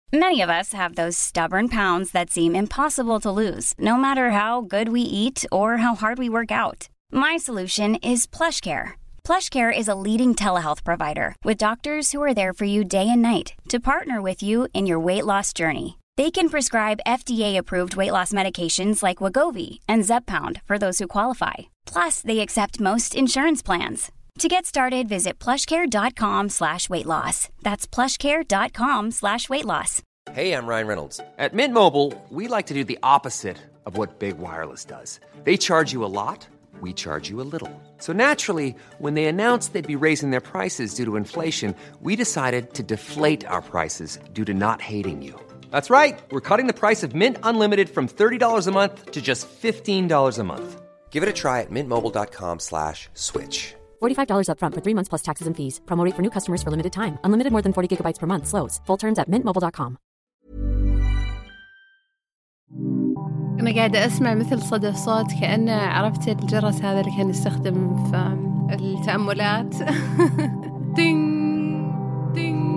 Many of us have those stubborn pounds that seem impossible to lose, no matter how good we eat or how hard we work out. My solution is PlushCare. PlushCare is a leading telehealth provider with doctors who are there for you day and night to partner with you in your weight loss journey. They can prescribe FDA-approved weight loss medications like Wegovy and Zepbound for those who qualify. Plus, they accept most insurance plans. To get started, visit plushcare.com/weightloss. That's plushcare.com/weightloss. Hey, I'm Ryan Reynolds. At Mint Mobile, we like to do the opposite of what Big Wireless does. They charge you a lot, we charge you a little. So naturally, when they announced they'd be raising their prices due to inflation, we decided to deflate our prices due to not hating you. That's right. We're cutting the price of Mint Unlimited from $30 a month to just $15 a month. Give it a try at mintmobile.com/switch. $45 up front for 3 months plus taxes and fees. Promo rate for new customers for limited time. Unlimited more than 40 gigabytes per month. Slows full terms at mintmobile.com. أنا قاعدة أسمع مثل صدى صوت كأنه عرفت الجرس هذا اللي كان يستخدم في التأملات. دينج دينج.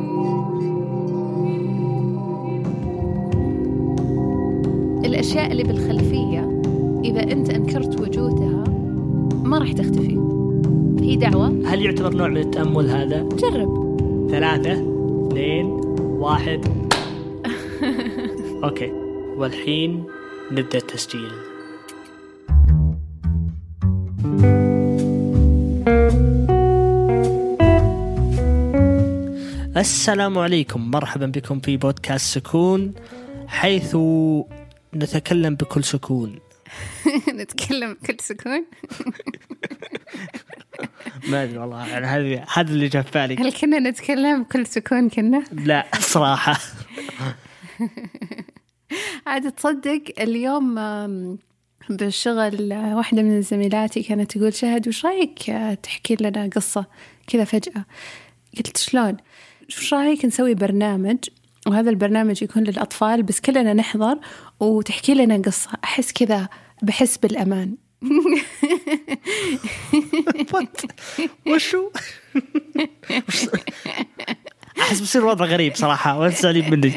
الأشياء اللي بالخلفية إذا أنت أنكرت وجودها ما راح تختفي. هي دعوة. هل يعتبر نوع من التأمل هذا؟ جرب. 3 2 1. أوكي، والحين نبدأ التسجيل. السلام عليكم، مرحبا بكم في بودكاست سكون، حيث نتكلم بكل سكون. نتكلم بكل سكون. ما أدري والله، يعني هذا اللي جاء في بالي. هل كنا نتكلم بكل سكون كنا؟ لا صراحة. عاد تصدق اليوم بالشغل واحدة من زميلاتي كانت تقول شهد وش رأيك تحكي لنا قصة كذا فجأة؟ قلت شلون؟ وش رأيك نسوي برنامج وهذا البرنامج يكون للأطفال بس كلنا نحضر وتحكي لنا قصة. أحس كذا بحس بالأمان. وشو؟ أحس بصير وضع غريب صراحة، وأنت زعلان مني.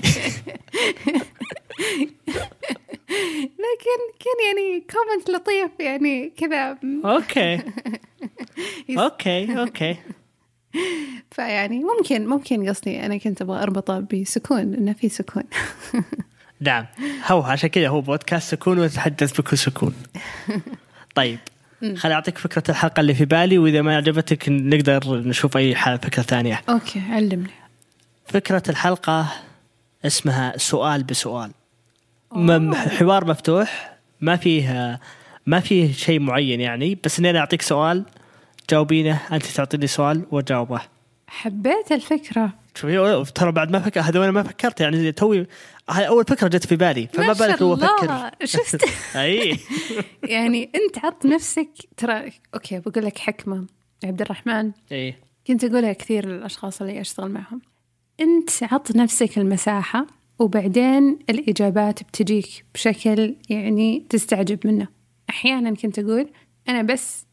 لكن كان يعني كومنت لطيف يعني كذا. أوكي. فيعني ممكن قصدي أنا كنت أبغى أربطه بسكون، إنه في سكون. نعم، هو عشان كذا هو بودكاست سكون ونتحدث بكل سكون. طيب خلي أعطيك فكرة الحلقة اللي في بالي، وإذا ما عجبتك نقدر نشوف أي فكرة ثانية. أوكي، علمني. فكرة الحلقة اسمها سؤال بسؤال. حوار مفتوح، ما فيه شيء معين يعني، بس إني أنا أعطيك سؤال جاوبينه، أنت تعطيني سؤال وجاوبه. حبيت الفكرة. شوفي ترى بعد ما فكر هذا، وأنا ما فكرت يعني توي، هاي أول فكرة جت في بالي، فما بالك هو فكر. شفت؟ أي يعني أنت عط نفسك ترى. أوكي، بقول لك حكمة عبد الرحمن. إيه، كنت أقولها كثير للأشخاص اللي أشتغل معهم. أنت عط نفسك المساحة وبعدين الإجابات بتجيك بشكل يعني تستعجب منه. أحيانا كنت أقول أنا بس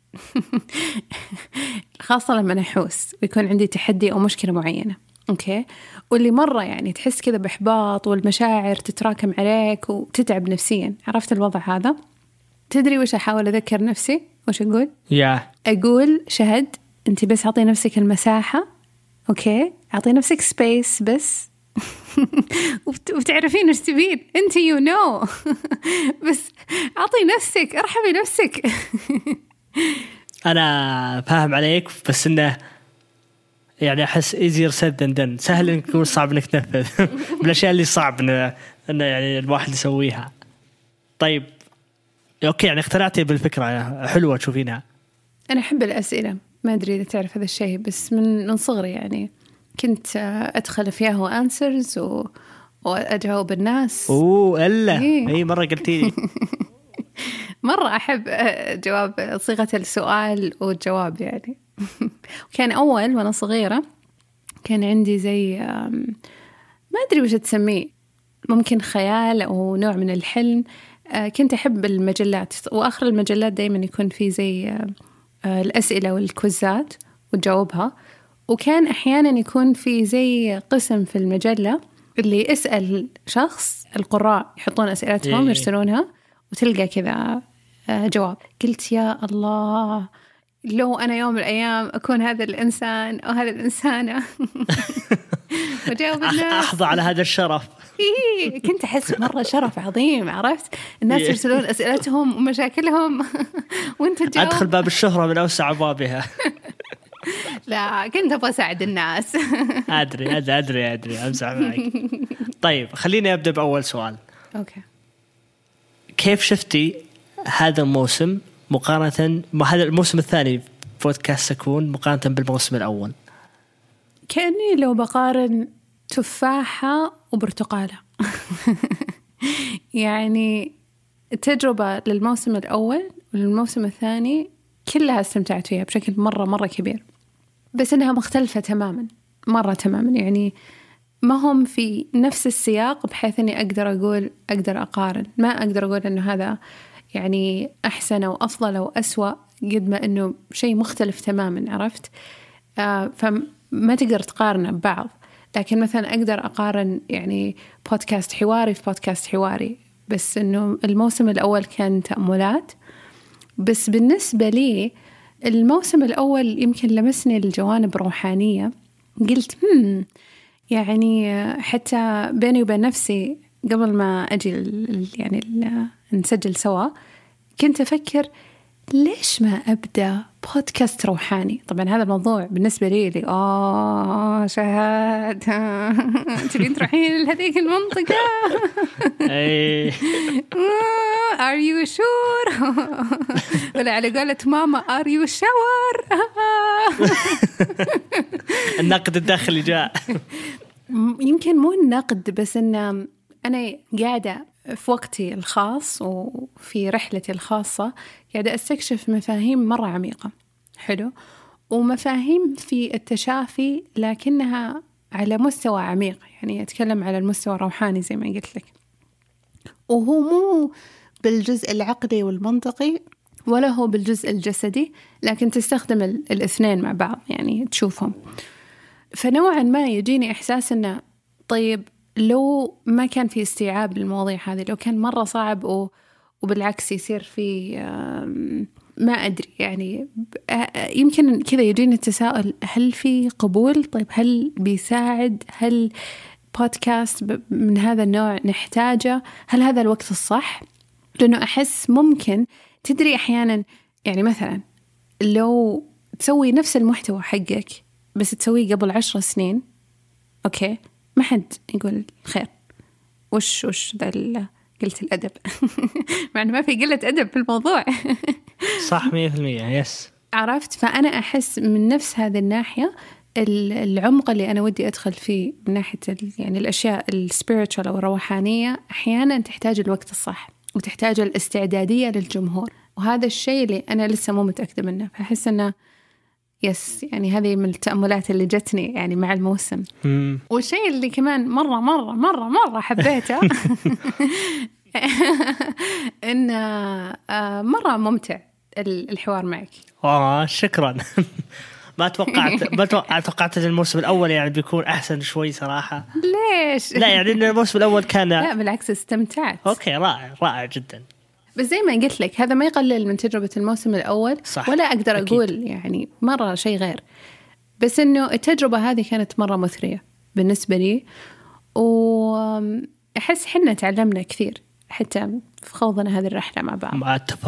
خاصة لما نحوس ويكون عندي تحدي أو مشكلة معينة، أوكي، واللي مرة يعني تحس كذا بإحباط والمشاعر تتراكم عليك وتتعب نفسيا. عرفت الوضع هذا؟ تدري وش أحاول أذكر نفسي؟ وش أقول؟ أقول شهد أنت بس أعطي نفسك المساحة، أوكي، أعطي نفسك سبيس بس. وبتعرفين وش تبين أنت بس أعطي نفسك، ارحمي نفسك. أنا فاهم عليك، بس إنه يعني أحس easier said than done. سهل إنك يكون صعب إنك تنفذ بالأشياء اللي صعب إنه يعني الواحد يسويها. طيب أوكي، يعني اقتنعتي بالفكرة، حلوة تشوفينها. أنا أحب الأسئلة، ما أدري إذا تعرف هذا الشيء، بس من صغري يعني كنت أدخل فيها answers وأجاوب الناس. إلا أي مرة قلتيلي. مرة أحب جواب صيغة السؤال والجواب يعني. وكان أول وأنا صغيرة كان عندي زي ما أدري وش تسميه، ممكن خيال أو نوع من الحلم. كنت أحب المجلات، وآخر المجلات دايما يكون في زي الأسئلة والكوزات وتجاوبها. وكان أحيانا يكون في زي قسم في المجلة اللي اسأل شخص، القراء يحطون أسئلتهم يرسلونها وتلقى كذا جواب. قلت يا الله لو أنا يوم من الأيام أكون هذا الإنسان أو هذا الإنسانة وجاوب الناس، أحظى على هذا الشرف. كنت أحس مرة شرف عظيم. عرفت الناس يرسلون أسئلتهم ومشاكلهم وانت تجاوب. أدخل باب الشهرة من أوسع أبوابها. لا كنت أبغى أساعد الناس. أدري أمزح معك. طيب خليني أبدأ بأول سؤال. أوكي. كيف شفتي هذا الموسم مقارنة هذا الموسم الثاني بودكاست سكون مقارنة بالموسم الأول؟ كأني لو بقارن تفاحة وبرتقالة. يعني التجربة للموسم الأول وللموسم الثاني كلها استمتعت فيها بشكل مرة كبير، بس إنها مختلفة تماما يعني ما هم في نفس السياق بحيث إني أقدر أقارن. ما أقدر أقول إنه هذا يعني أحسن أو أفضل أو أسوأ قد ما إنه شيء مختلف تماما. عرفت؟ فما تقدر تقارنه ببعض. لكن مثلا أقدر أقارن يعني بودكاست حواري في بودكاست حواري، بس إنه الموسم الأول كان تأملات. بس بالنسبة لي الموسم الأول يمكن لمسني الجوانب روحانية. قلت يعني حتى بيني وبين نفسي قبل ما أجي يعني نسجل سوا كنت أفكر ليش ما أبدأ بودكاست روحاني. طبعا هذا الموضوع بالنسبة لي شهاد تبين تروحين لهذيك المنطقة. Are you sure؟ ولا على قولة ماما are you sure؟ النقد الداخلي جاء. يمكن مو النقد، بس إن أنا قاعدة في وقتي الخاص وفي رحلتي الخاصة قاعدة أستكشف مفاهيم مرة عميقة. حلو. ومفاهيم في التشافي لكنها على مستوى عميق، يعني أتكلم على المستوى الروحاني زي ما قلت لك، وهو مو بالجزء العقلي والمنطقي ولا هو بالجزء الجسدي، لكن تستخدم الاثنين مع بعض يعني تشوفهم. فنوعا ما يجيني إحساس إنه طيب لو ما كان في استيعاب للمواضيع هذه، لو كان مرة صعب وبالعكس يصير في ما أدري يعني يمكن كذا يجيني التساؤل هل في قبول؟ طيب هل بيساعد؟ هل بودكاست من هذا النوع نحتاجه؟ هل هذا الوقت الصح؟ لأنه أحس ممكن تدري أحيانا يعني مثلا لو تسوي نفس المحتوى حقك بس تسويه قبل 10 سنين أوكي ما حد يقول خير وش ذا قلت الأدب. مع أنه ما في قلة أدب في الموضوع. صح 100% يس. عرفت؟ فأنا أحس من نفس هذه الناحية العمق اللي أنا ودي أدخل فيه من ناحية يعني الأشياء السبيريتشوال أو الروحانية أحيانا تحتاج الوقت الصح وتحتاج الاستعدادية للجمهور، وهذا الشيء اللي أنا لسه مو متأكدة منه. فأحس أنه يس يعني هذه من التأملات اللي جتني يعني مع الموسم. والشيء اللي كمان مرة حبيته إن مرة ممتع الحوار معك. شكرا. ما توقعت ان الموسم الاول يعني بيكون احسن شوي صراحه. ليش؟ لا يعني ان الموسم الاول كان لا بالعكس استمتعت. اوكي رائع جدا. بس زي ما قلت لك هذا ما يقلل من تجربة الموسم الأول صح. ولا أقدر أكيد. أقول يعني مرة شيء غير، بس إنه التجربة هذه كانت مرة مثرية بالنسبة لي، وأحس حنا تعلمنا كثير حتى في خوضنا هذه الرحلة مع بعض.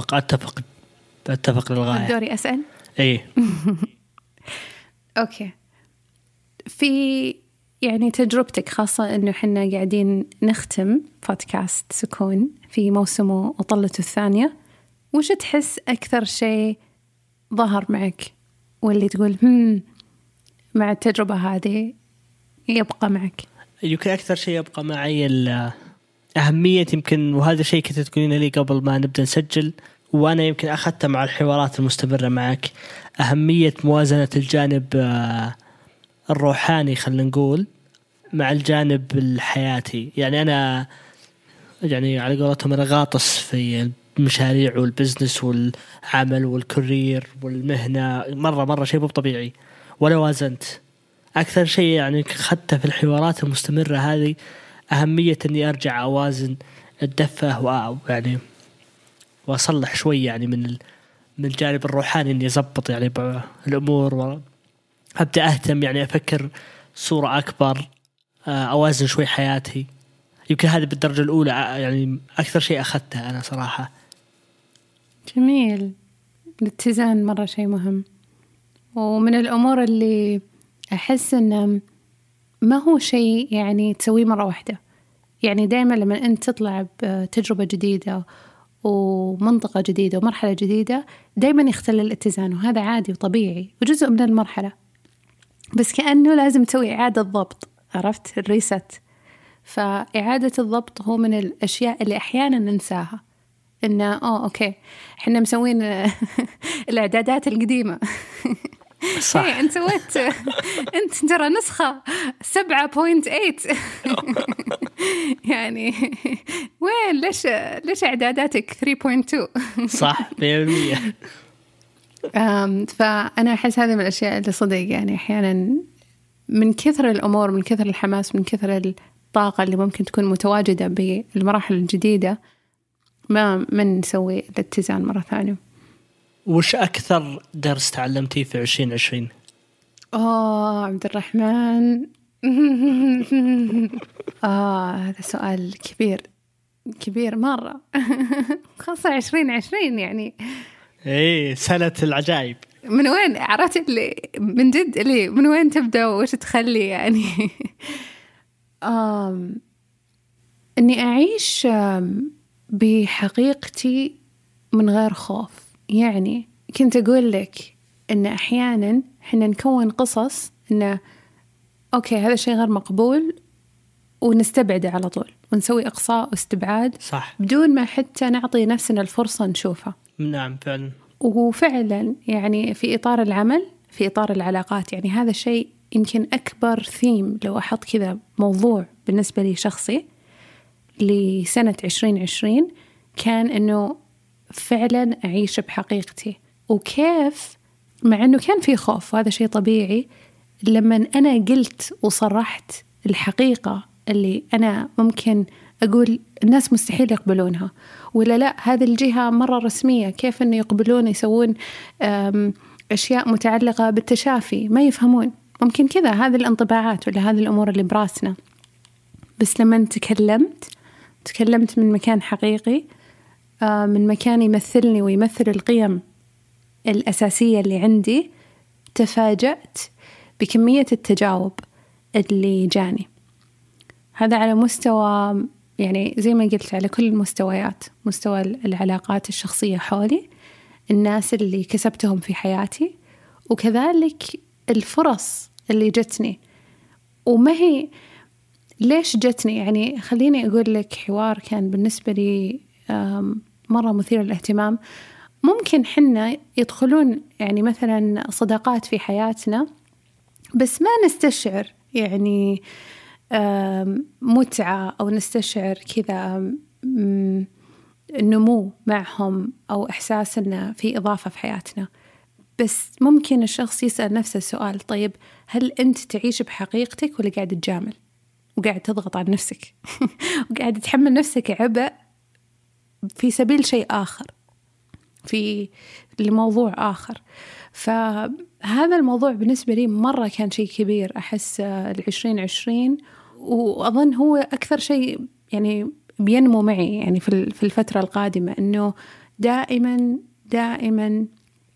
أتفق للغاية. دوري أسأل؟ إيه. أوكي. في يعني تجربتك خاصة إنه حنا قاعدين نختم بودكاست سكون في موسمه وطلته الثانية، وش تحس أكثر شيء ظهر معك واللي تقول مع التجربة هذه يبقى معك؟ يمكن أكثر شيء يبقى معي أهمية، يمكن وهذا شيء كنت تقولين لي قبل ما نبدأ نسجل وأنا يمكن أخذته مع الحوارات المستمرة معك، أهمية موازنة الجانب الروحاني خلينا نقول مع الجانب الحياتي. يعني أنا يعني على قولتهم أنا غاطس في المشاريع والبزنس والعمل والكارير والمهنة مرة شيء مو طبيعي، ولا وازنت أكثر شيء يعني أخذته في الحوارات المستمرة هذه أهمية إني أرجع أوازن الدفة يعني وأصلح شوي يعني من الجانب الروحاني، إني أضبط يعني الأمور وأبدأ أهتم يعني أفكر صورة أكبر، أوازن شوي حياتي. يمكن هذا بالدرجة الأولى يعني أكثر شيء أخذته أنا صراحة. جميل. الاتزان مرة شيء مهم، ومن الأمور اللي أحس إنه ما هو شيء يعني تسويه مرة واحدة. يعني دائما لما أنت تطلع بتجربة جديدة ومنطقة جديدة ومرحلة جديدة دائما يختل الاتزان، وهذا عادي وطبيعي وجزء من المرحلة، بس كأنه لازم تسوي إعادة ضبط، عرفت الريست. فإعادة الضبط هو من الأشياء اللي أحيانا ننساها، إنه أوكي إحنا مسوين الإعدادات القديمة. صح. أنت سويت أنت ترى نسخة 7.8. يعني وين ليش إعداداتك 3.2؟ صح 100%. فأنا أحس هذه من الأشياء اللي صدق يعني أحيانا من كثر الأمور، من كثر الحماس، من كثر الطاقة اللي ممكن تكون متواجدة بالمراحل الجديدة ما نسوي الاتزان مرة ثانية. وش أكثر درس تعلمتيه في 2020؟ عبد الرحمن. هذا سؤال كبير مرة. خاصة 2020 يعني سنة العجائب. من وين عرفت اللي من جد اللي من وين تبدأ وش تخلي يعني. إني أعيش بحقيقتي من غير خوف. يعني كنت أقول لك إن أحيانا إحنا نكون قصص إنه أوكي هذا شيء غير مقبول ونستبعده على طول ونسوي إقصاء واستبعاد، صح، بدون ما حتى نعطي نفسنا الفرصة نشوفها. نعم فعلا. وفعلا يعني في إطار العمل، في إطار العلاقات، يعني هذا الشيء يمكن أكبر ثيم لو أحط كذا موضوع بالنسبة لي شخصي لسنة 2020 كان إنه فعلا أعيش بحقيقتي. وكيف مع إنه كان في خوف وهذا شيء طبيعي، لما أنا قلت وصرحت الحقيقة اللي أنا ممكن أقول الناس مستحيل يقبلونها، ولا لا هذه الجهة مرة رسمية كيف إنه يقبلون يسوون أشياء متعلقة بالتشافي ما يفهمون، ممكن كذا هذه الانطباعات ولا هذه الأمور اللي براسنا. بس لما تكلمت من مكان حقيقي، من مكان يمثلني ويمثل القيم الأساسية اللي عندي، تفاجأت بكمية التجاوب اللي جاني. هذا على مستوى يعني زي ما قلت على كل المستويات، مستوى العلاقات الشخصية حولي، الناس اللي كسبتهم في حياتي، وكذلك الفرص اللي جتني. وما هي ليش جتني، يعني خليني أقول لك حوار كان بالنسبة لي مرة مثير للاهتمام. ممكن حنا يدخلون يعني مثلا صداقات في حياتنا بس ما نستشعر يعني متعة أو نستشعر كذا نمو معهم أو إحساس إنه في إضافة في حياتنا. بس ممكن الشخص يسأل نفسه السؤال، طيب هل أنت تعيش بحقيقتك ولا قاعد تجامل وقاعد تضغط على نفسك وقاعد تحمل نفسك عبء في سبيل شيء آخر، في الموضوع آخر. فهذا الموضوع بالنسبة لي مرة كان شيء كبير أحس 2020، وأظن هو أكثر شيء يعني بينمو معي يعني في الفترة القادمة، إنه دائما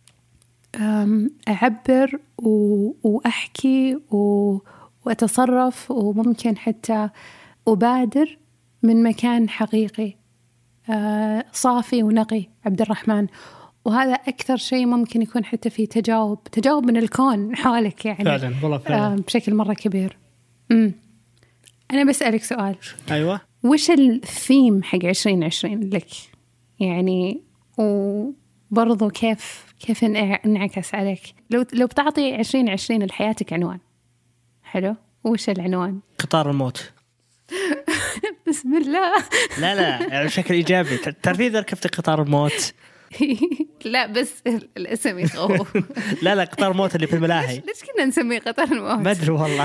أعبر وأحكي وأتصرف، وممكن حتى أبادر من مكان حقيقي صافي ونقي عبد الرحمن. وهذا أكثر شيء ممكن يكون حتى في تجاوب من الكون حولك يعني فعلا والله فعلا. بشكل مرة كبير. أنا بسألك سؤال. أيوة، وش الثيم حق 2020 لك يعني، وبرضو كيف انعكس عليك؟ لو بتعطي 2020 لحياتك عنوان حلو، وش العنوان؟ قطار الموت. بسم الله. لا يعني بشكل إيجابي. تعرفين إذا ركبت قطار الموت لا بس الاسم يخوف. لا قطار موت اللي في الملاهي. ليش كنا نسميه قطار الموت؟ ما أدري والله.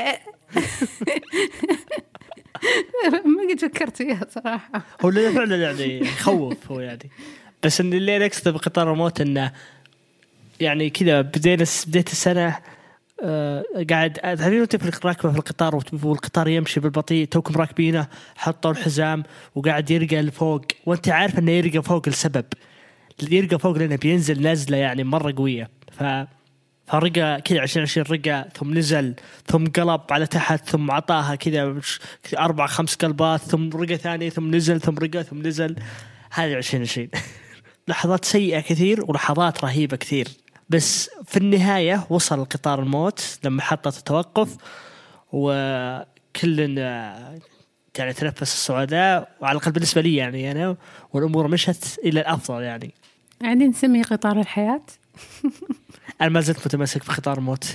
ما قد فكرت فيها صراحة. هو اللي فعلا يعني يخوف هو يعني. بس إن اللي نقصد بقطار الموت إنه يعني كذا بداية السنة قاعد تعرفين تفرق راكبة في القطار والقطار يمشي بالبطيء توكم راكبينه حطوا الحزام وقاعد يرقى لفوق وانت عارف انه يرقى فوق السبب اللي يرقى فوق لانه بينزل نزلة يعني مرة قوية فرقى كذا 20 رقى ثم نزل ثم قلب على تحت ثم عطاها كذا 4-5 قلبات ثم رقى ثاني ثم نزل ثم رقى ثم نزل. هذه 2020 لحظات سيئة كثير ولحظات رهيبة كثير. بس في النهاية وصل القطار الموت لما حطت التوقف وكل يعني تنفس السعداء وعلى الأقل بالنسبة لي يعني أنا والأمور مشت إلى الأفضل يعني. عندي نسميه قطار الحياة. أنا ما زلت متمسك بقطار الموت.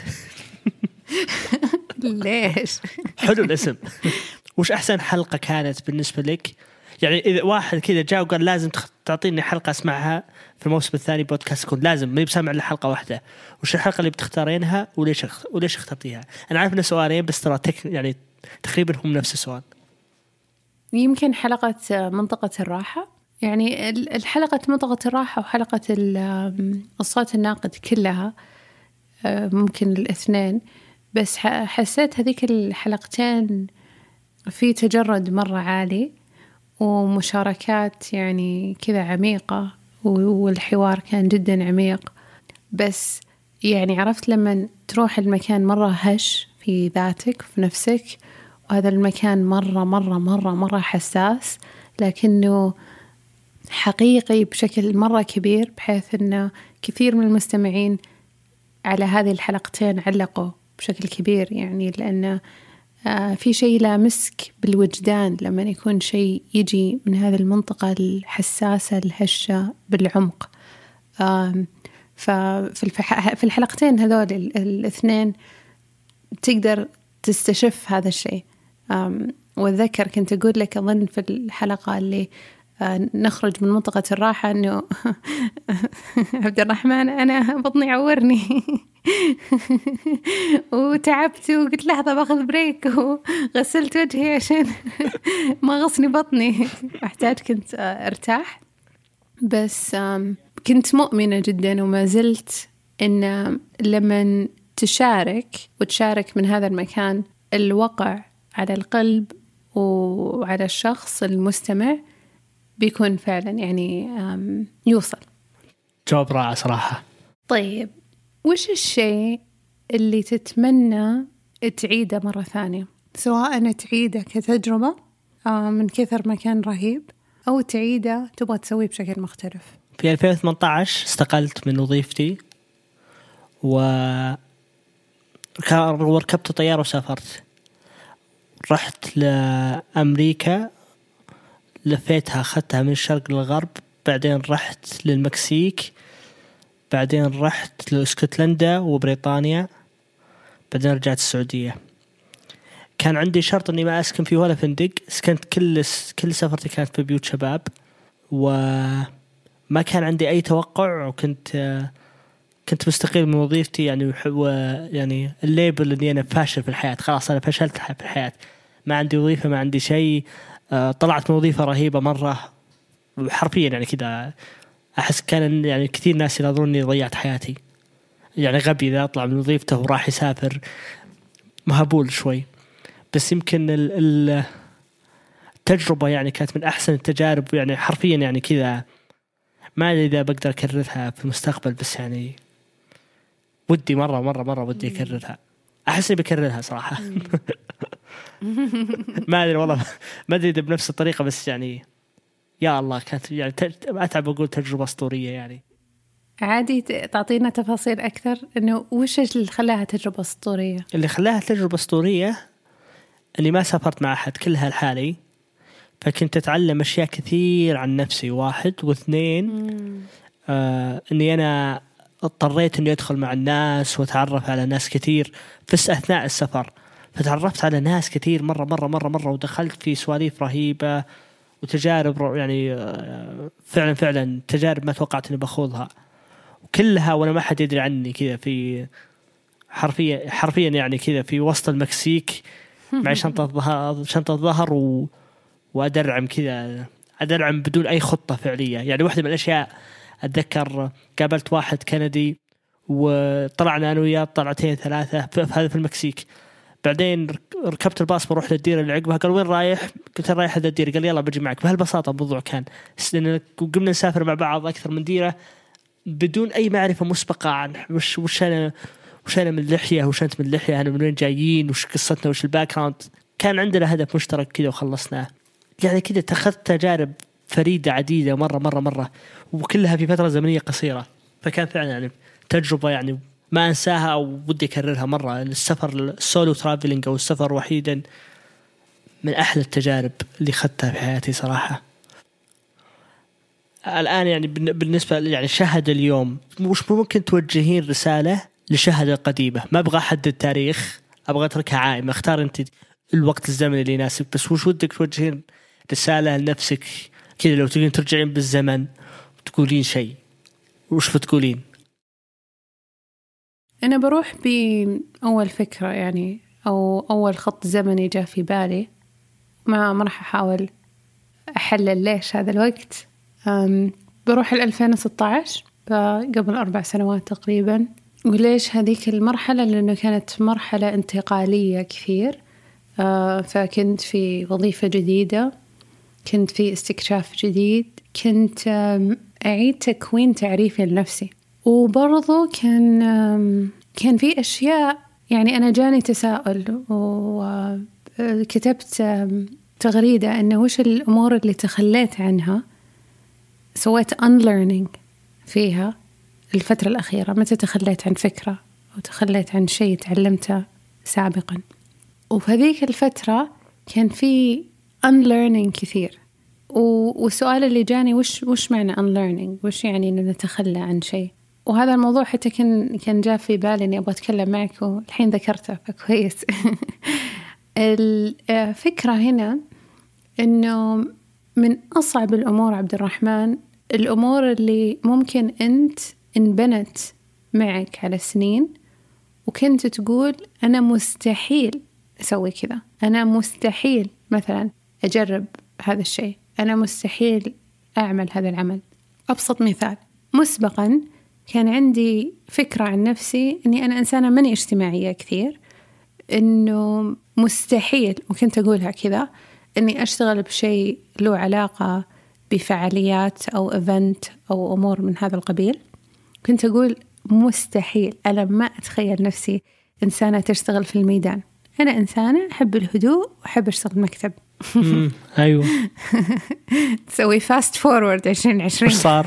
ليش؟ حلو الاسم. وش أحسن حلقة كانت بالنسبة لك؟ يعني إذا واحد كذا جاء وقال لازم تعطيني حلقة أسمعها في الموسم الثاني بودكاست كون لازم ما يبسمع إلا حلقة واحدة وش الحلقة اللي بتختارينها وليش اخترتيها؟ أنا عارف إنه سؤالين بس ترى يعني تقريبا هم نفس السؤال. يمكن حلقة منطقة الراحة. يعني الحلقة منطقة الراحة وحلقة الصوت الناقد كلها ممكن الاثنين بس حسيت هذيك الحلقتين في تجرد مرة عالي ومشاركات يعني كذا عميقة والحوار كان جدا عميق. بس يعني عرفت لما تروح المكان مرة هش في ذاتك في نفسك وهذا المكان مرة مرة مرة مرة حساس لكنه حقيقي بشكل مرة كبير بحيث أنه كثير من المستمعين على هذه الحلقتين علقوا بشكل كبير يعني لأنه في شيء لامسك بالوجدان لما يكون شيء يجي من هذه المنطقة الحساسة الهشة بالعمق. ففي الحلقتين هذول الاثنين تقدر تستشف هذا الشيء. وأتذكر كنت أقول لك أظن في الحلقة اللي نخرج من منطقة الراحة أنه عبد الرحمن أنا بطني عورني وتعبت وقلت لحظة باخذ بريك وغسلت وجهي عشان ما غصني بطني أحتاج كنت أرتاح. بس كنت مؤمنة جدا وما زلت إن لما تشارك من هذا المكان الوقع على القلب وعلى الشخص المستمع بيكون فعلا يعني يوصل. جواب رائع صراحة. طيب وش الشيء اللي تتمنى تعيده مرة ثانية سواء تعيده كتجربة من كثر ما كان رهيب أو تعيده تبغى تسويه بشكل مختلف؟ في 2018 استقلت من وظيفتي وركبت طيارة وسافرت رحت لأمريكا لفيتها أخذتها من الشرق للغرب بعدين رحت للمكسيك بعدين رحت لاسكتلندا وبريطانيا بعدين رجعت السعودية. كان عندي شرط أني ما أسكن فيه ولا فندق سكنت كل سفرتي كانت في بيوت شباب وما كان عندي أي توقع وكنت مستقيل من وظيفتي يعني الليبل أني أنا فاشل في الحياة خلاص أنا فشلت في الحياة ما عندي وظيفة ما عندي شيء. طلعت من وظيفة رهيبة مرة حرفيا يعني كذا أحس كان يعني كثير ناس ينظروني ضيعت حياتي يعني غبي إذا أطلع من وظيفته وراح يسافر مهبول شوي. بس يمكن التجربة يعني كانت من أحسن التجارب يعني حرفيا يعني كذا ما أدري إذا بقدر أكررها في المستقبل بس يعني ودي مرة ودي أكررها. أحس إني بكررها صراحة. ما أدري والله ما أدري إذا بنفس الطريقة بس يعني يا الله كانت يعني أتعب أقول تجربة أسطورية يعني. عادي تعطينا تفاصيل أكثر إنه وش اللي خلاها تجربة أسطورية؟ اللي خلاها تجربة أسطورية أني ما سافرت مع أحد كلها لحالي فكنت أتعلم أشياء كثير عن نفسي 1 و2 أني أنا اضطريت أني أدخل مع الناس وأتعرف على ناس كثير في أثناء السفر فتعرفت على ناس كثير مرة ودخلت في سواليف رهيبة وتجارب يعني فعلا تجارب ما توقعت اني بخوضها، وكلها وانا ما حد يدري عني كذا في حرفيا يعني كذا في وسط المكسيك مع شنطة ظهر وأدرعم كذا، أدرعم بدون أي خطة فعلية. يعني واحدة من الأشياء أتذكر قابلت واحد كندي وطلعنا أنا وياه طلعتين ثلاثة هذا في المكسيك. بعدين ركبت الباص بروح للديرة اللي عقبها، قال وين رايح؟ قلت رايح هذا الديرة، قال يلا بجي معك. بهالبساطة الموضوع كان، قمنا نسافر مع بعض أكثر من ديرة بدون أي معرفة مسبقة عن وش أنا من اللحية، وش أنت من اللحية، أنا من وين جايين، وش قصتنا، وش الباك جراوند. كان عندنا هدف مشترك كذا وخلصناه. يعني كذا اتخذت تجارب فريدة عديدة مرة وكلها في فترة زمنية قصيرة. فكان فعلا يعني تجربة يعني ما أنساها أو ودي أكررها مرة. السفر السولو ترافلينج أو السفر وحيدا من أحلى التجارب اللي خدتها في حياتي صراحة. الآن يعني بالنسبة يعني شهد اليوم، وش ممكن توجهين رسالة لشهد القديمة؟ ما أبغى أحدد تاريخ، أبغى أتركها عائمة، اختار أنت الوقت الزمني اللي يناسب. بس وش ودك توجهين رسالة لنفسك كذا لو تقولين ترجعين بالزمن وتقولين شيء، وش بتقولين؟ أنا بروح بأول فكرة يعني أو أول خط زمني جاء في بالي، ما راح أحاول أحلل ليش هذا الوقت. بروح 2016 قبل 4 سنوات تقريبا. وليش هذيك المرحلة؟ لأنه كانت مرحلة انتقالية كثير. فكنت في وظيفة جديدة، كنت في استكشاف جديد، كنت أعيد تكوين تعريفي لنفسي. وبرضو كان في أشياء يعني أنا جاني تساؤل وكتبت تغريدة إنه وش الأمور اللي تخليت عنها، سويت unlearning فيها الفترة الأخيرة. متى تخليت عن فكرة أو تخليت عن شيء تعلمته سابقا. وفي هذيك الفترة كان في unlearning كثير. والسؤال اللي جاني وش معنى unlearning؟ وش يعني إن نتخلى عن شيء؟ وهذا الموضوع حتى كان جاء في بالي إني أبغى أتكلم معك، والحين ذكرته فكويس. الفكرة هنا إنه من أصعب الأمور عبد الرحمن، الأمور اللي ممكن أنت انبنت معك على سنين وكنت تقول أنا مستحيل أسوي كذا، أنا مستحيل مثلا أجرب هذا الشيء، أنا مستحيل أعمل هذا العمل. أبسط مثال، مسبقا كان عندي فكرة عن نفسي أني أنا إنسانة ماني اجتماعية كثير، أنه مستحيل، وكنت أقولها كذا، أني أشتغل بشيء له علاقة بفعاليات أو إيفنت أو أمور من هذا القبيل. كنت أقول مستحيل، أنا ما أتخيل نفسي إنسانة تشتغل في الميدان. أنا إنسانة أحب الهدوء وأحب أشتغل مكتب. أيوة. تسوي فاست فورورد 2020 وش صار؟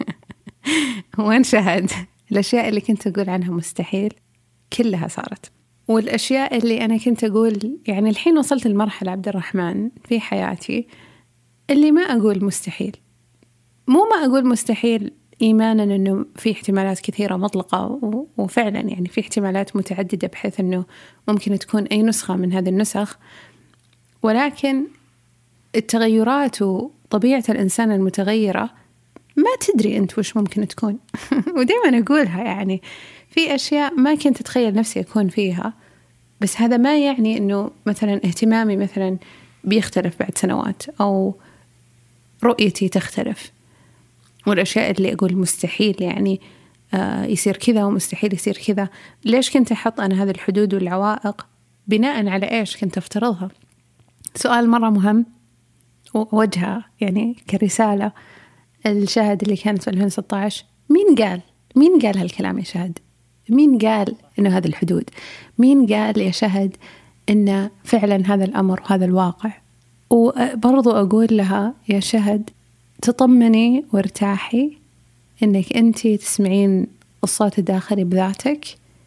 وين شهد؟ الأشياء اللي كنت أقول عنها مستحيل كلها صارت. والأشياء اللي أنا كنت أقول يعني الحين وصلت المرحلة عبد الرحمن في حياتي اللي ما أقول مستحيل. ما أقول مستحيل إيمانا أنه في احتمالات كثيرة مطلقة، وفعلا يعني في احتمالات متعددة بحيث أنه ممكن تكون أي نسخة من هذه النسخ، ولكن التغيرات وطبيعة الإنسان المتغيرة ما تدري أنت وش ممكن تكون. ودائما أقولها، يعني في أشياء ما كنت أتخيل نفسي أكون فيها، بس هذا ما يعني أنه مثلا اهتمامي مثلا بيختلف بعد سنوات أو رؤيتي تختلف. والأشياء اللي أقول مستحيل يعني يصير كذا ومستحيل يصير كذا، ليش كنت أحط أنا هذه الحدود والعوائق؟ بناء على إيش كنت أفترضها؟ سؤال مرة مهم ووجهه يعني كرسالة الشهد اللي كانت في 2016. مين قال هالكلام يا شهد؟ مين قال إنه هذه الحدود؟ مين قال يا شهد إنه فعلا هذا الأمر وهذا الواقع؟ وبرضو أقول لها يا شهد تطمني وارتاحي إنك أنتي تسمعين الصوت الداخلي بذاتك،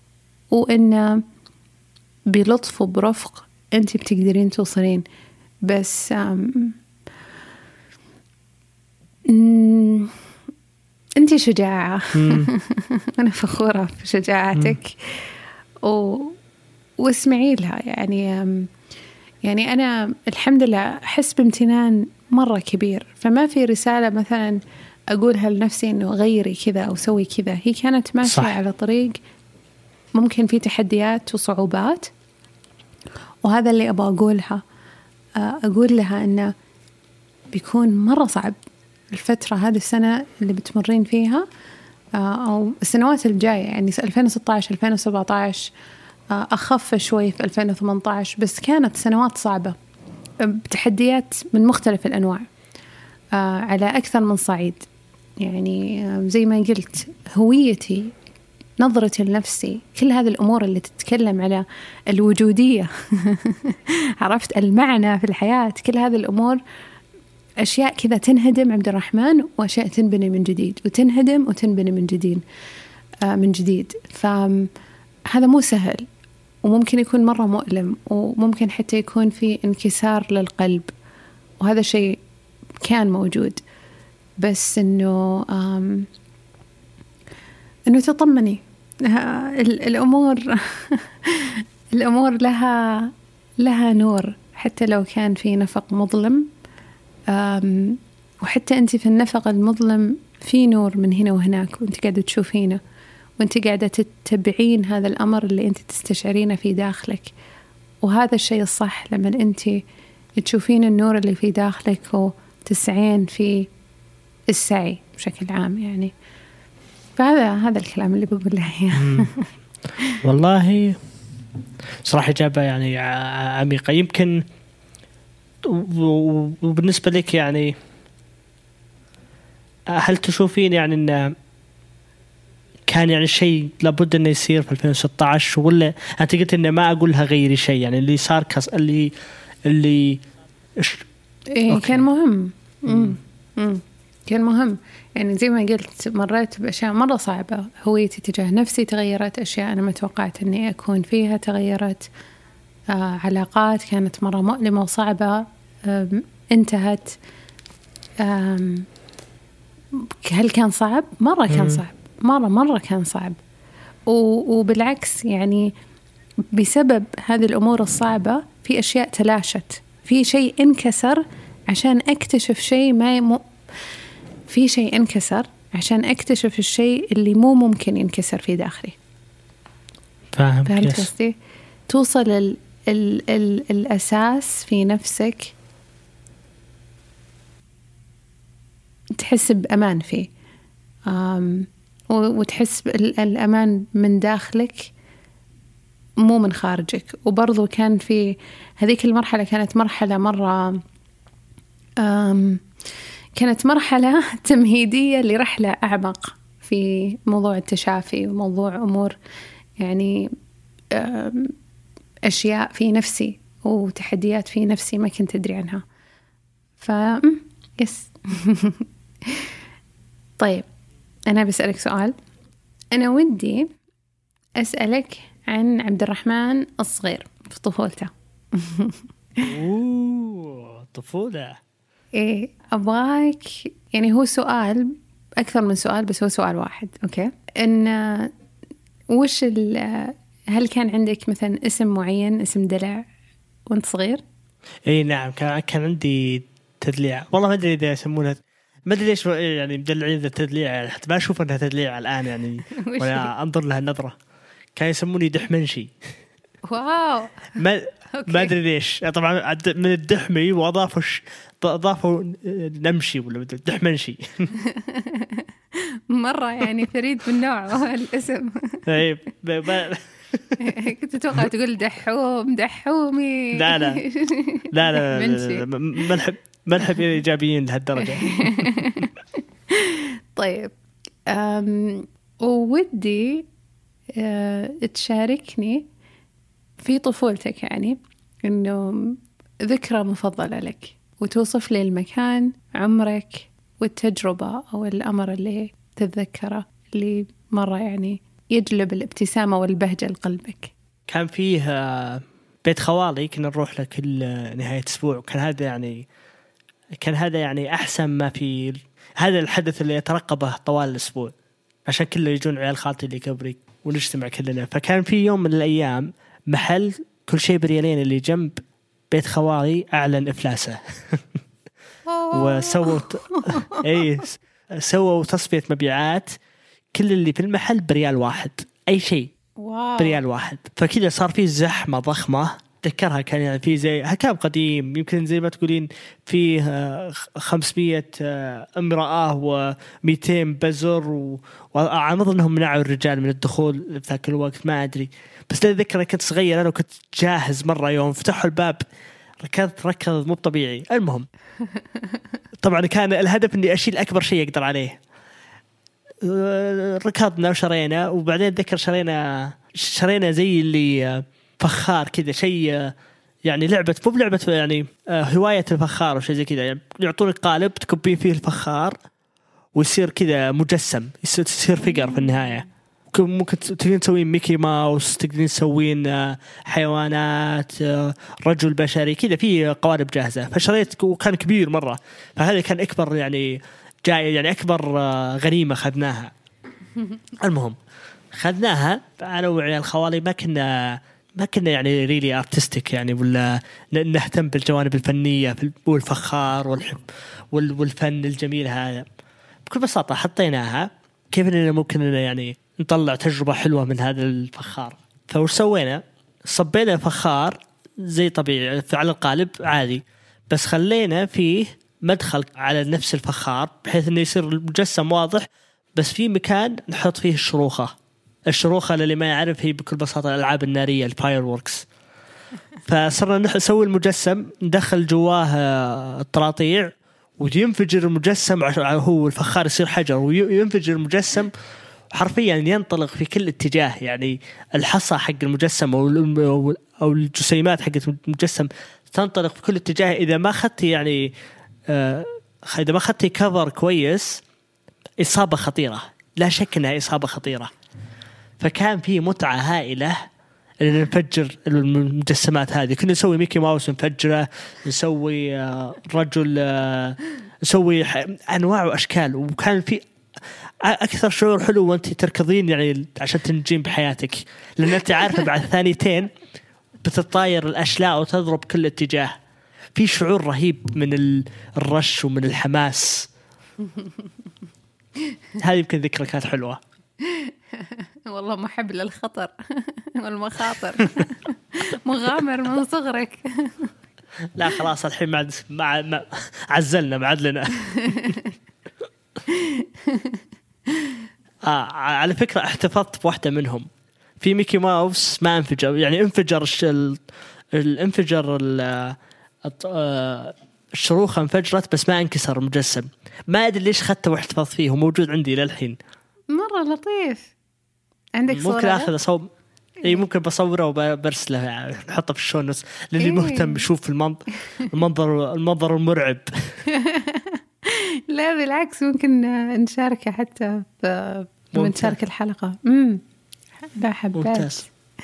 وإن بلطف وبرفق أنتي بتقدرين توصلين. بس أنتي شجاعة. أنا فخورة في شجاعتك واسمعي لها. يعني أنا الحمد لله أحس بامتنان مرة كبير. فما في رسالة مثلا أقولها لنفسي إنه غيري كذا أو سوي كذا. هي كانت ماشية صح. على طريق ممكن في تحديات وصعوبات، وهذا اللي أبغى أقولها. أقول لها إنه بيكون مرة صعب الفترة هذه، السنة اللي بتمرين فيها أو السنوات الجاية، يعني 2016 2017 أخف شوي في 2018، بس كانت سنوات صعبة بتحديات من مختلف الأنواع على أكثر من صعيد. يعني زي ما قلت، هويتي، نظرتي لنفسي، كل هذه الأمور اللي تتكلم على الوجودية عرفت المعنى في الحياة، كل هذه الأمور أشياء كذا تنهدم عبد الرحمن، وأشياء تنبني من جديد، وتنهدم وتنبني من جديد. فهذا مو سهل، وممكن يكون مرة مؤلم، وممكن حتى يكون في انكسار للقلب، وهذا شيء كان موجود. بس إنه تطمني، الأمور الأمور لها نور، حتى لو كان في نفق مظلم. وحتى أنت في النفق المظلم في نور من هنا وهناك، وأنت قاعدة تشوفينه، وأنت قاعدة تتبعين هذا الأمر اللي أنت تستشعرينه في داخلك. وهذا الشيء الصح، لما أنت تشوفين النور اللي في داخلك وتسعين في السعي بشكل عام يعني. فهذا الكلام اللي بقوله يعني. والله صراحة إجابة يعني عميقة. يمكن وبالنسبة لك يعني، هل تشوفين يعني إن كان يعني شيء لابد إنه يصير في 2016، ولا أنت قلت إنه ما أقولها غيري شيء، يعني اللي صار اللي كان مهم. كان مهم. يعني زي ما قلت، مريت بأشياء مرة صعبة، هويتي تجاه نفسي تغيرت، أشياء أنا ما توقعت أني أكون فيها تغيرت، علاقات كانت مرة مؤلمة وصعبة انتهت. هل كان صعب؟ مرة كان صعب، مرة كان صعب. وبالعكس يعني، بسبب هذه الأمور الصعبة في أشياء تلاشت، في شيء انكسر عشان أكتشف شيء في شيء انكسر عشان أكتشف الشيء اللي مو ممكن ينكسر في داخلي. فهمت قصدي؟ توصل الأساس في نفسك، تحس بأمان فيه، وتحس بالأمان من داخلك مو من خارجك. وبرضو كان في هذيك المرحلة، كانت مرحلة مرة كانت مرحلة تمهيدية لرحلة أعمق في موضوع التشافي، وموضوع أمور يعني أشياء في نفسي وتحديات في نفسي ما كنت أدري عنها. يس. طيب، أنا بسألك سؤال. أنا ودي أسألك عن عبد الرحمن الصغير في طفولته. طفولة. إيه، أبغاك، يعني هو سؤال أكثر من سؤال، بس هو سؤال واحد. أوكي، إن هل كان عندك مثلا اسم معين، اسم دلع وانت صغير؟ إيه نعم، كان عندي تدليع. والله ما أدري إذا يسمونها، ما أدري ليش يعني مدلعين ذا تدليع، يعني حتى ما أشوف أنها تدليع الآن يعني ولا أنظر لها النظرة. كان يسموني دحمنشي. واو. ما أدري ليش، طبعا من الدحمي وأضافوا نمشي ولا دحمنشي. مرة يعني فريد من نوعه الاسم. طيب كنت أتوقع تقول دحومي. لا ما نحب إيجابيين لهالدرجة. طيب، ودي تشاركني في طفولتك، يعني إنه ذكرى مفضلة لك، وتوصف لي المكان، عمرك، والتجربة أو الأمر اللي تتذكره اللي مرة يعني يجلب الابتسامة والبهجة لقلبك. كان فيه بيت خوالي كنا نروح له كل نهاية أسبوع، كان هذا يعني أحسن ما في هذا الحدث اللي يترقبه طوال الأسبوع، عشان كله يجون عيال خالتي اللي كبري ونجتمع كلنا. فكان في يوم من الأيام محل كل شيء بريالين اللي جنب بيت خوالي أعلن إفلاسه. وسووا سووا تصفية مبيعات، كل اللي في المحل بريال واحد، أي شيء بريال واحد. فكذا صار في زحمة ضخمة. تذكرها كان يعني في زي هكاب قديم، يمكن زي ما تقولين فيه 500 امرأة و200 بزر، وأعتقد أنهم منعوا الرجال من الدخول في ذاك الوقت، ما أدري. بس أتذكر كنت صغير أنا وكنت جاهز مرة، يوم فتحوا الباب ركض مو طبيعي. المهم طبعا كان الهدف إني أشيل أكبر شيء أقدر عليه. ركضنا وشرينا، وبعدين أتذكر شرينا زي اللي فخار كذا، شيء يعني لعبة مو بلعبة يعني هواية الفخار وشيء زي كذا. يعني يعطونك قالب تكبين فيه الفخار ويصير كذا مجسم، يصير فيجر في النهاية. ممكن تقدرين تسوين ميكي ماوس، تقدرين تسوين حيوانات، رجل بشري كذا، في قوالب جاهزة. فشريت وكان كبير مرة، فهذا كان أكبر يعني جاي يعني أكبر غنيمة خذناها. المهم خذناها أنا وعيال الخوالي، ما كنا يعني ريلي ارتستيك يعني، ولا نهتم بالجوانب الفنية والفخار والفن الجميل هذا. بكل بساطة حطيناها كيف إننا ممكن يعني نطلع تجربة حلوة من هذا الفخار. فوش سوينا؟ صبينا فخار زي طبيعي على القالب عادي، بس خلينا فيه مدخل على نفس الفخار بحيث إنه يصير المجسم واضح، بس في مكان نحط فيه الشروخة اللي ما يعرف هي بكل بساطة الألعاب النارية، الفاير ووركس. فصرنا نسوي المجسم، ندخل جواه الطراطيع وينفجر المجسم، هو الفخار يصير حجر وينفجر المجسم حرفيا، ينطلق في كل اتجاه. يعني الحصى حق المجسم أو الجسيمات حق المجسم تنطلق في كل اتجاه. إذا ما أخذتي يعني إذا ما أخذتي كفر كويس، إصابة خطيرة، لا شك أنها إصابة خطيرة. فكان في متعة هائلة إن نفجر المجسمات هذه. كنا نسوي ميكي ماوس نفجره، نسوي رجل، نسوي أنواع وأشكال. وكان في أكثر شعور حلو وأنت تركضين يعني عشان تنجين بحياتك، لأن أنت عارفة بعد ثانيتين بتطاير الأشلاء وتضرب كل اتجاه. في شعور رهيب من الرش ومن الحماس. هذه يمكن ذكرى كانت حلوة. والله محب للخطر والمخاطر. مغامر من صغرك. لا خلاص الحين ما عزلنا ما عاد لنا. على فكرة احتفظت بواحدة منهم، في ميكي ماوس ما انفجر، يعني انفجر الشروخة انفجرت بس ما انكسر المجسم. ما أدري ليش خدته واحتفظت فيه، وموجود عندي للحين. مرة لطيف. عندك صورة؟ ممكن أخذ إيه ممكن بصوره وبرسله يعني، نحطه في الشونس للي مهتم يشوف المنظر المرعب. لا بالعكس، ممكن نشاركه حتى نشارك الحلقة. لا حبات.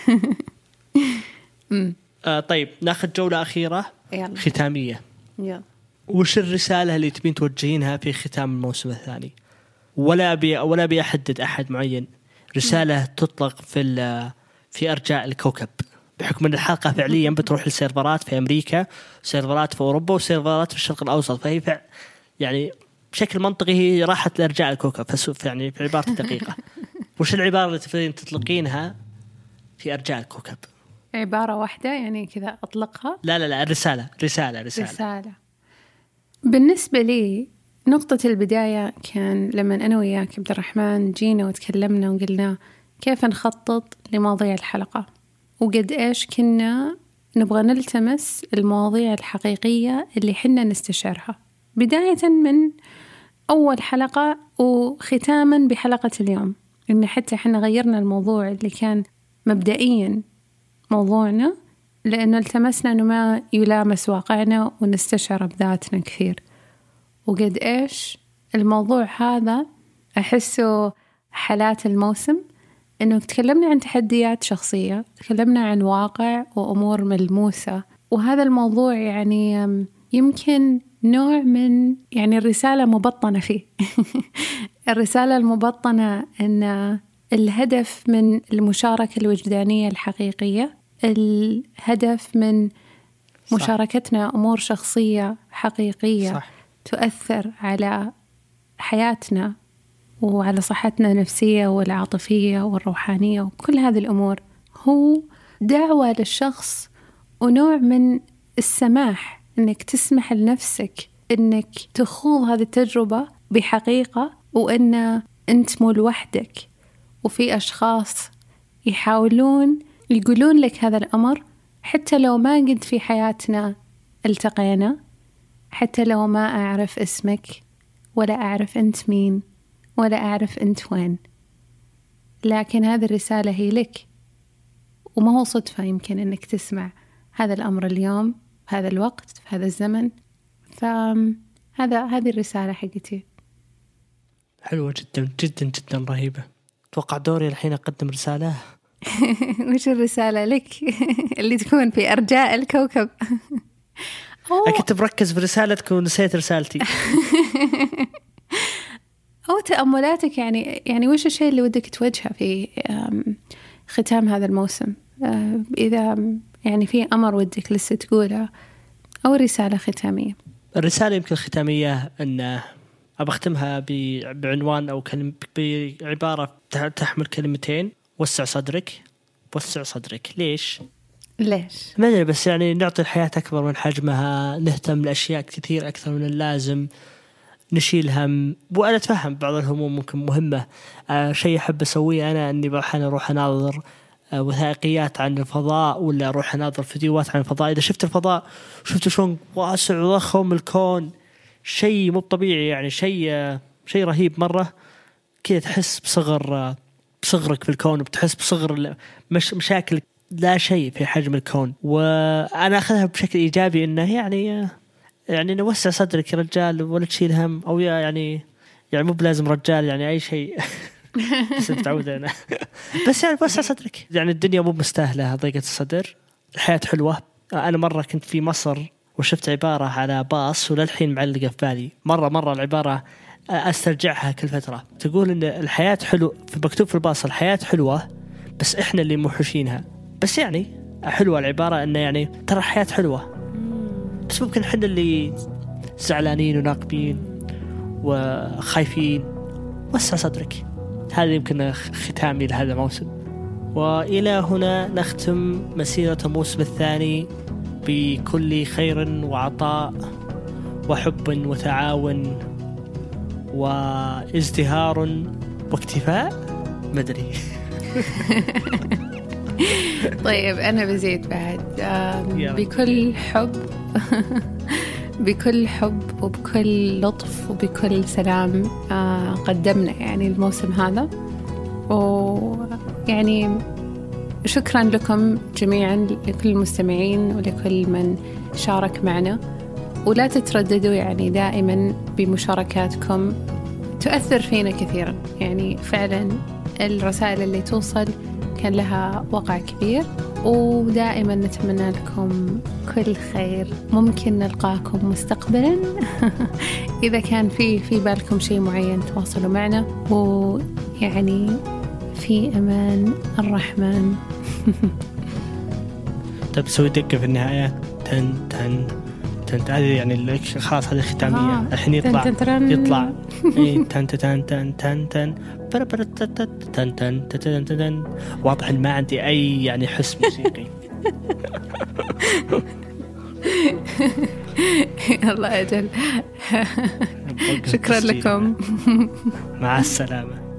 طيب ناخذ جولة أخيرة يلا. ختامية. يلا. وش الرسالة اللي تبين توجهينها في ختام الموسم الثاني؟ ولا بيحدد أحد معين، رسالة تطلق في أرجاء الكوكب، بحكم أن الحلقة فعليا بتروح لسيرفرات في أمريكا، سيرفرات في أوروبا، وسيرفرات في الشرق الأوسط. فهي يعني بشكل منطقي هي راحت لأرجاء الكوكب. يعني في عبارة دقيقة، وش العبارة اللي تفضلين تطلقينها في أرجاء الكوكب؟ عبارة واحدة يعني كذا أطلقها؟ لا رسالة. بالنسبة لي نقطة البداية كان لما أنا وياك عبد الرحمن جينا وتكلمنا وقلنا كيف نخطط لمواضيع الحلقة، وقد إيش كنا نبغى نلتمس المواضيع الحقيقية اللي حنا نستشعرها، بداية من أول حلقة وختاما بحلقة اليوم. إن حتى حنا غيرنا الموضوع اللي كان مبدئيا موضوعنا، لأنه التمسنا أنه ما يلامس واقعنا ونستشعر بذاتنا كثير. وقد إيش الموضوع هذا أحسه حالات الموسم، إنه تكلمنا عن تحديات شخصية، تكلمنا عن واقع وأمور ملموسة، وهذا الموضوع يعني يمكن نوع من يعني الرسالة مبطنة فيه. الرسالة المبطنة أن الهدف من المشاركة الوجدانية الحقيقية، الهدف من مشاركتنا أمور شخصية حقيقية، صح. تؤثر على حياتنا وعلى صحتنا النفسية والعاطفية والروحانية وكل هذه الأمور، هو دعوة للشخص ونوع من السماح، إنك تسمح لنفسك إنك تخوض هذه التجربة بحقيقة، وإن أنت مو لوحدك، وفي أشخاص يحاولون يقولون لك هذا الأمر حتى لو ما قد في حياتنا التقينا، حتى لو ما أعرف اسمك ولا أعرف أنت مين ولا أعرف أنت وين، لكن هذه الرسالة هي لك. وما هو صدفة يمكن أنك تسمع هذا الأمر اليوم في هذا الوقت في هذا الزمن. هذه الرسالة حقتي. حلوة جدا جدا جدا رهيبة. أتوقع دوري الحين أقدم رسالة. وش الرسالة لك اللي تكون في أرجاء الكوكب؟ كنت بركز في رسالتك ونسيت رسالتي. أو تأملاتك، يعني وش الشيء اللي ودك توجهه في ختام هذا الموسم؟ إذا يعني في أمر ودك لسه تقوله أو رسالة ختامية. الرسالة يمكن الختامية أن أختمها بعنوان أو بعبارة تحمل كلمتين: وسع صدرك. وسع صدرك. ليش؟ ما أدري، بس يعني نعطي الحياة أكبر من حجمها، نهتم لأشياء كثير أكثر من اللازم، نشيل هم. وأنا أتفهم بعض الهموم ممكن مهمة. شيء أحب أسويه أنا أني أروح أناظر وثائقيات عن الفضاء، ولا أروح أناظر فيديوهات عن الفضاء. إذا شفت الفضاء شفت شلون واسع وضخم الكون، شيء مو طبيعي، يعني شيء رهيب مرة. كذا تحس بصغرك في الكون، وبتحس بصغر مشاكل لا شيء في حجم الكون. وأنا أخذها بشكل إيجابي، إنه يعني نوسع صدرك يا رجال ولا تشيل هم، أو يعني مو بلازم رجال، يعني أي شيء. بس متعود أنا. بس يعني وسع صدرك، يعني الدنيا مو مستاهلة ضيقة الصدر، الحياة حلوة. أنا مرة كنت في مصر وشفت عبارة على باص وللحين معلقة في بالي، مرة العبارة أسترجعها كل فترة. تقول إن الحياة حلوة، مكتوب في الباص الحياة حلوة بس إحنا اللي موحشينها. بس يعني حلوة العبارة، إنه يعني ترى الحياة حلوة، بس ممكن إحنا اللي زعلانين وناقبين وخايفين. وسع صدرك. هذا يمكن ختامي لهذا الموسم. وإلى هنا نختم مسيرة الموسم الثاني بكل خير وعطاء وحب وتعاون وازدهار واكتفاء. مدري. طيب أنا بزيد بعد بكل حب. بكل حب وبكل لطف وبكل سلام قدمنا يعني الموسم هذا. ويعني شكرا لكم جميعا، لكل المستمعين ولكل من شارك معنا. ولا تترددوا يعني دائما بمشاركاتكم، تؤثر فينا كثيرا. يعني فعلا الرسائل اللي توصل كان لها وقع كبير، ودائما نتمنى لكم كل خير. ممكن نلقاكم مستقبلا. إذا كان في بالكم شيء معين تواصلوا معنا، ويعني في أمان الرحمن. طيب سوي دقة في النهاية. تن تن تن. هذه يعني خلاص هذه ختامية. الحين يطلع تن تن تن تن تن تن تن تن تن تن. واضح إن ما عندي أي يعني حس موسيقي. الله أجل. شكرا لكم. مع السلامة.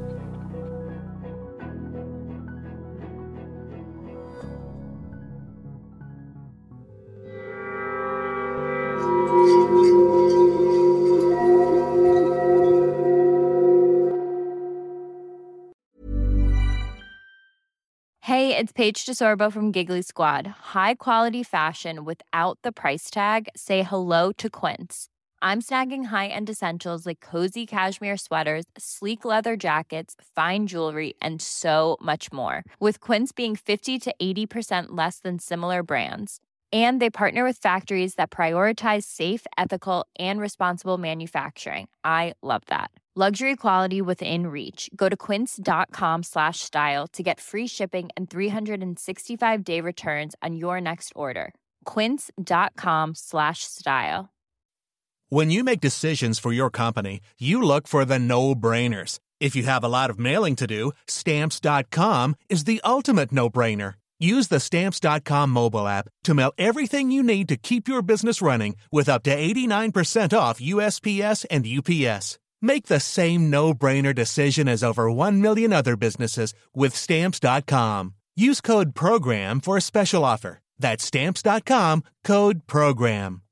Hey, it's Paige DeSorbo from Giggly Squad. High quality fashion without the price tag. Say hello to Quince. I'm snagging high-end essentials like cozy cashmere sweaters, sleek leather jackets, fine jewelry, and so much more. With Quince being 50 to 80% less than similar brands. And they partner with factories that prioritize safe, ethical, and responsible manufacturing. I love that. Luxury quality within reach. Go to quince.com/style to get free shipping and 365-day returns on your next order. Quince.com/style. When you make decisions for your company, you look for the no-brainers. If you have a lot of mailing to do, Stamps.com is the ultimate no-brainer. Use the Stamps.com mobile app to mail everything you need to keep your business running with up to 89% off USPS and UPS. Make the same no-brainer decision as over 1 million other businesses with Stamps.com. Use code PROGRAM for a special offer. That's Stamps.com, code PROGRAM.